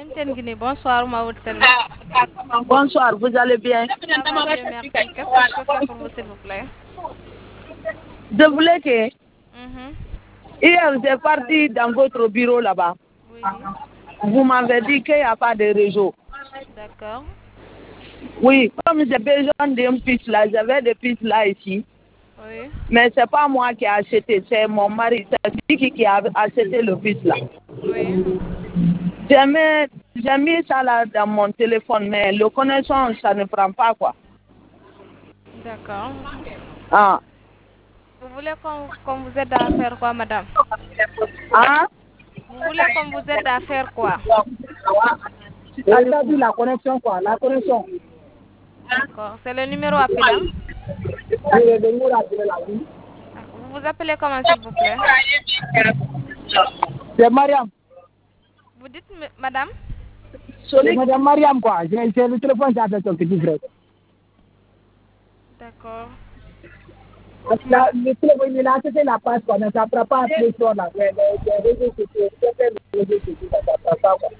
Guinée, bonsoir, Maoud Selma. Bonsoir, vous allez bien? Ça va, Dieu merci. Qu'est-ce que je peux faire pour vous, s'il vous plaît? Je voulais que Mhm. hier j'ai parti dans votre bureau là-bas. Oui, Vous m'avez dit qu'il n'y a pas de réseau. d'accord. Oui, comme j'ai besoin d'une piste là, j'avais des pistes là ici. Oui, Mais c'est pas moi qui ai acheté, c'est mon mari, c'est lui qui a acheté le piste là. oui, J'ai mis ça là dans mon téléphone, mais le connexion, ça ne prend pas quoi. d'accord. Ah. Vous voulez qu'on vous aide à faire quoi, madame? Ah? Vous voulez qu'on vous aide à faire quoi? Elle a dit la connexion quoi, la connexion. D'accord. C'est le numéro appelant? Le appelé là, oui. Vous vous appelez comment, s'il vous plaît? C'est Mariam. Vous dites, madame? C'est Madame Mariam quoi, j'ai le téléphone avec ton petit frère. D'accord. Le téléphone, il a acheté la page quoi, mais ça ne prend pas plus sur là. Les réseaux sociaux, ça prend pas quoi.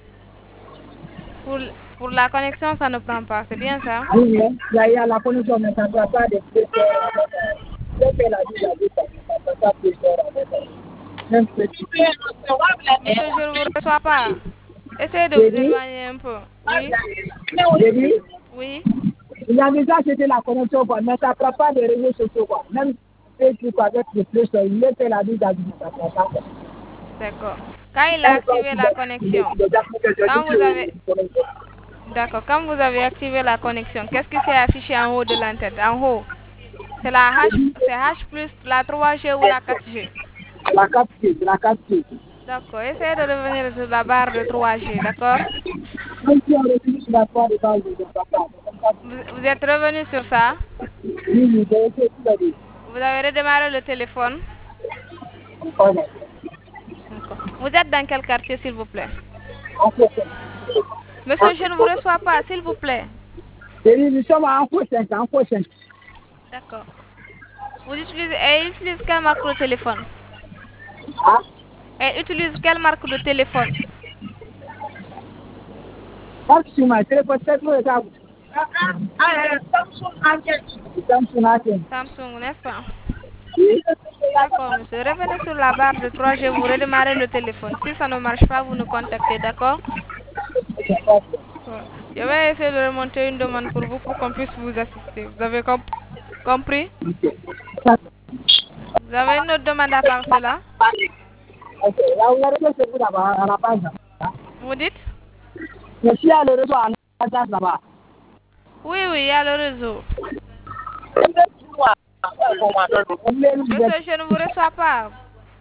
Pour la connexion, ça ne prend pas, c'est bien ça? Oui, il y a la connexion, mais ça ne prend pas de plus sur la vie, ça ne prend pas plus sur même petit. Monsieur, je ne vous reçois pas. Essayez de J'ai vous dit, éloigner un peu. Oui? j'ai dit, Oui? il a déjà acheté la connexion quoi, mais ça ne prend pas de réseaux sociaux quoi. Même Facebook avec le plus, il est fait la vie d'habitude, ça ne prend pas quoi. D'accord. Quand il a activé la connexion, quand vous avez... D'accord. Quand vous avez activé la connexion, qu'est-ce qui s'est affiché en haut de l'entête? En haut, c'est c'est H plus la 3G ou la 4G? La 4G, la 4G. D'accord. Essayez de revenir sur la barre de 3G, d'accord? Même si on retrouve la part de base, je ne sais pas. Vous êtes revenu sur ça? Oui, j'ai essayé tout à l'heure. Vous avez redémarré le téléphone? Voilà. D'accord. Vous êtes dans quel quartier, s'il vous plaît? En fait, Monsieur, je ne vous reçois pas, s'il vous plaît. nous sommes en prochain, en prochain. D'accord. Vous utilisez, et utilise quelle marque de téléphone? Ah, Et utilise quelle marque de téléphone? parce que ma téléphone, c'est tout le temps. Samsung Aken. Samsung, n'est-ce pas? Oui. D'accord, monsieur. Revenez sur la barre de 3G, vous redémarrez le téléphone. Si ça ne marche pas, vous nous contactez, d'accord? Ouais. Je vais essayer de remonter une demande pour vous pour qu'on puisse vous assister. Vous avez compris? Vous avez une autre demande à part cela? Ok, là, vous avez laissé vous là-bas, à la page. Vous dites? Je suis à le réseau à la page là-bas. Oui, oui, il y a le réseau. Monsieur, Monsieur, je ne vous reçois pas.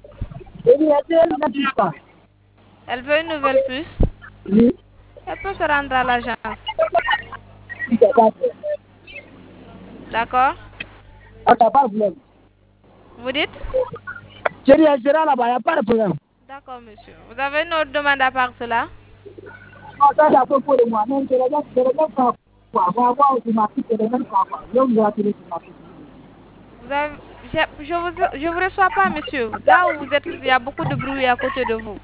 Elle veut une nouvelle puce. oui, Elle peut se rendre à l'agence. c'est pas vrai. D'accord? Ah, t'as pas de problème. Vous dites? Je dis, elle sera là-bas, il n'y a pas de problème. D'accord, monsieur. Vous avez une autre demande à part cela? Non, ça, c'est à propos de moi. Même, je regarde pas quoi. On va voir automatique, je regarde pas quoi. Je vous rappeler automatique. Vous avez... je vous reçois pas, monsieur. Là où vous êtes, il y a beaucoup de bruit à côté de vous.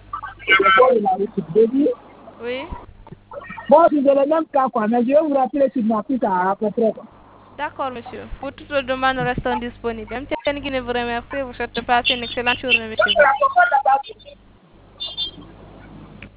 Oui? Bon, c'est le même cas, quoi. Mais je vais vous rappeler sur ma piste à peu près, quoi. D'accord, monsieur. Pour toutes les demandes restant disponibles. Même si vous remercie, vous souhaite de passer une excellente journée, monsieur.